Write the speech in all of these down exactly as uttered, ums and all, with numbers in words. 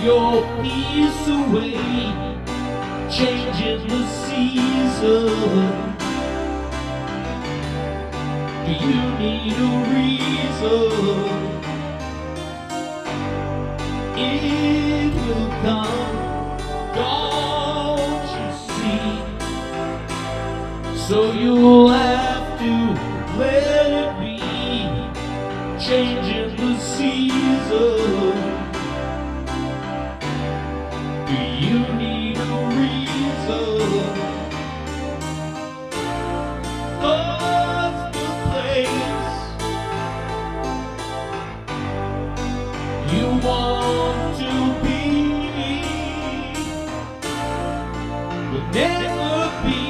your peace away, changing the season. Do you need a reason? It will come, don't you see? So you'll have to let it be, changing the season. Do you need a reason? Love's the place you want to be, will never be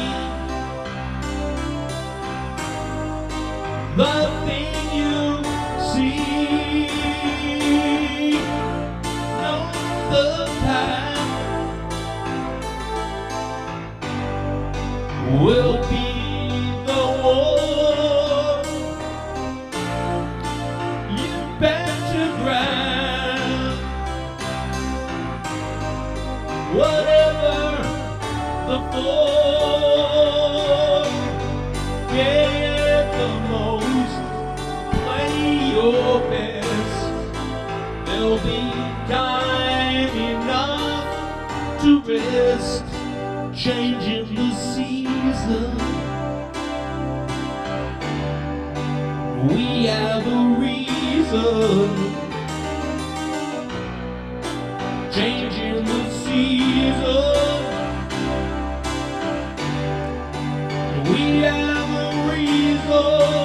the thing you see. No, the time will be the one you better grab. Whatever the form, get the most, play your best. There'll be time enough to rest, changing the season. We have a reason, changing the season. We have a reason.